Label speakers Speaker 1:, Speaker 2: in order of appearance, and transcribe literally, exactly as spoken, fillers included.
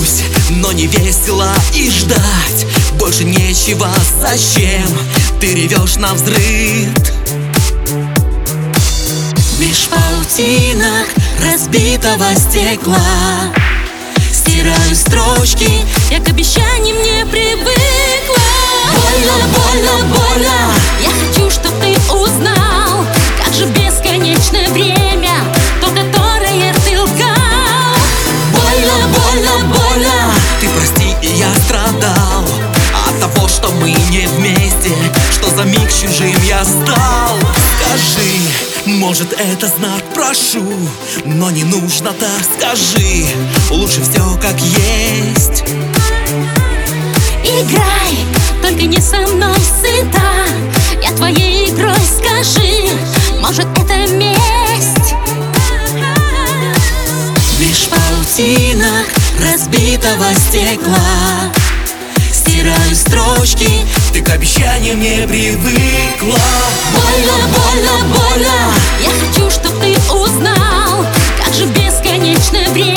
Speaker 1: грусть, но не весело и ждать больше нечего. Зачем ты ревешь навзрыд? Меж паутинок разбитого стекла стираю строчки,
Speaker 2: я к обещаниям не привыкла.
Speaker 1: Больно, больно, больно.
Speaker 2: Я хочу, чтоб ты узнал, как же бесконечное время, то, которое ты лгал.
Speaker 1: Больно, больно, больно. Ты прости, и я страдал от того, что мы не вместе, что за миг чужим я стал. Скажи, может это знак, прошу, но не нужно так. Скажи, лучше все как есть.
Speaker 2: Играй, только не со мной сыта. Я твоей игрой, скажи, может это месть?
Speaker 1: Меж паутинок разбитого стекла стираю строчки, ты к обещаниям не привыкла. Больно, больно, больно.
Speaker 2: Я хочу, чтоб ты узнал, как же бесконечное время,